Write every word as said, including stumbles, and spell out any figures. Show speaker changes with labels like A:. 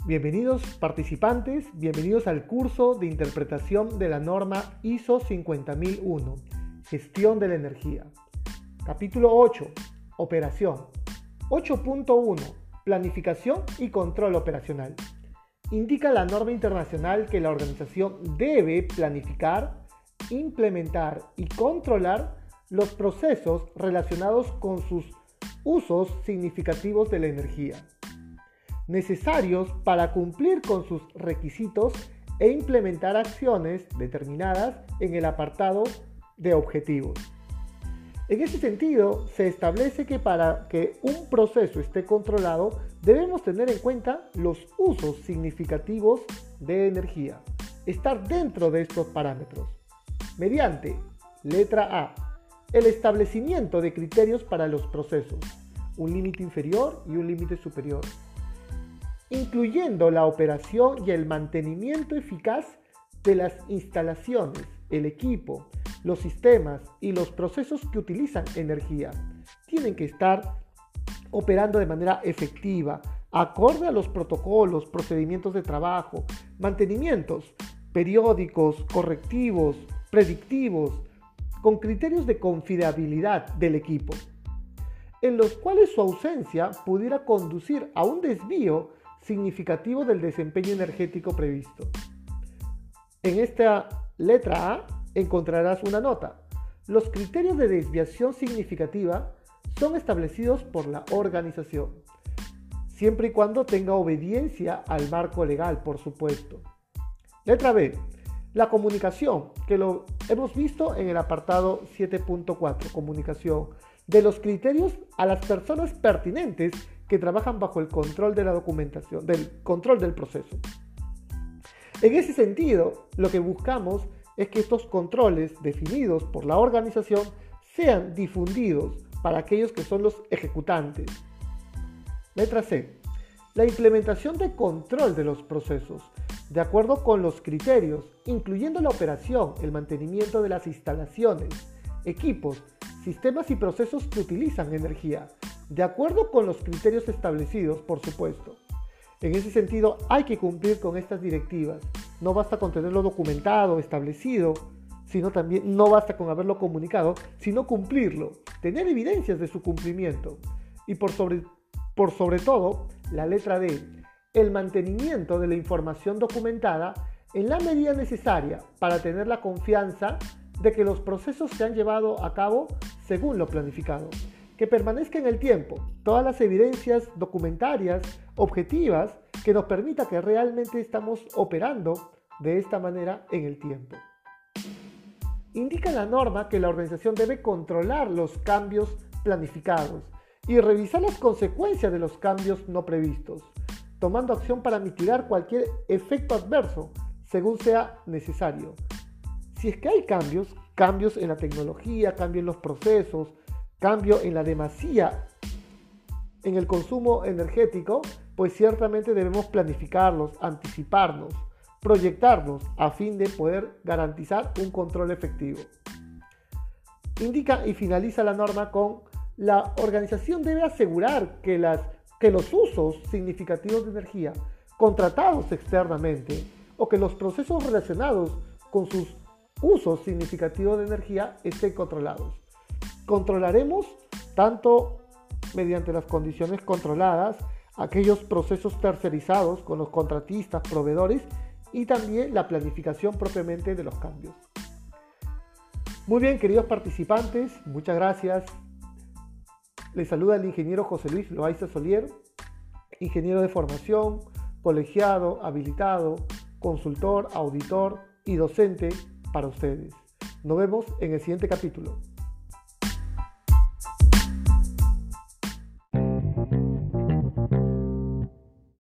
A: Bienvenidos participantes, bienvenidos al curso de interpretación de la norma I S O cincuenta mil uno, Gestión de la Energía. Capítulo ocho, Operación. ocho punto uno, Planificación y control operacional. Indica la norma internacional que la organización debe planificar, implementar y controlar los procesos relacionados con sus usos significativos de la energía, necesarios para cumplir con sus requisitos e implementar acciones determinadas en el apartado de objetivos. En ese sentido, se establece que para que un proceso esté controlado, debemos tener en cuenta los usos significativos de energía, estar dentro de estos parámetros, mediante, letra A, el establecimiento de criterios para los procesos, un límite inferior y un límite superior, incluyendo la operación y el mantenimiento eficaz de las instalaciones, el equipo, los sistemas y los procesos que utilizan energía. Tienen que estar operando de manera efectiva, acorde a los protocolos, procedimientos de trabajo, mantenimientos periódicos, correctivos, predictivos, con criterios de confiabilidad del equipo, en los cuales su ausencia pudiera conducir a un desvío significativo del desempeño energético previsto. En esta letra A encontrarás una nota. Los criterios de desviación significativa son establecidos por la organización, siempre y cuando tenga obediencia al marco legal, por supuesto. Letra B. La comunicación, que lo hemos visto en el apartado siete punto cuatro, comunicación, de los criterios a las personas pertinentes que trabajan bajo el control de la documentación, del control del proceso. En ese sentido, lo que buscamos es que estos controles definidos por la organización sean difundidos para aquellos que son los ejecutantes. Letra C. La implementación de control de los procesos, de acuerdo con los criterios, incluyendo la operación, el mantenimiento de las instalaciones, equipos, sistemas y procesos que utilizan energía, de acuerdo con los criterios establecidos, por supuesto. En ese sentido, hay que cumplir con estas directivas. No basta con tenerlo documentado, establecido, sino también no basta con haberlo comunicado, sino cumplirlo, tener evidencias de su cumplimiento. Y por sobre, por sobre todo, la letra D, el mantenimiento de la información documentada en la medida necesaria para tener la confianza de que los procesos se han llevado a cabo según lo planificado. Que permanezca en el tiempo todas las evidencias documentarias objetivas que nos permita que realmente estamos operando de esta manera en el tiempo. Indica la norma que la organización debe controlar los cambios planificados y revisar las consecuencias de los cambios no previstos, tomando acción para mitigar cualquier efecto adverso según sea necesario. Si es que hay cambios, cambios en la tecnología, cambios en los procesos, cambio en la demasía en el consumo energético, pues ciertamente debemos planificarlos, anticiparnos, proyectarnos a fin de poder garantizar un control efectivo. Indica y finaliza la norma con: la organización debe asegurar que, las, que los usos significativos de energía contratados externamente o que los procesos relacionados con sus usos significativos de energía estén controlados. Controlaremos tanto mediante las condiciones controladas, aquellos procesos tercerizados con los contratistas, proveedores y también la planificación propiamente de los cambios. Muy bien, queridos participantes, muchas gracias. Les saluda el ingeniero José Luis Loaiza Solier, ingeniero de formación, colegiado, habilitado, consultor, auditor y docente para ustedes. Nos vemos en el siguiente capítulo.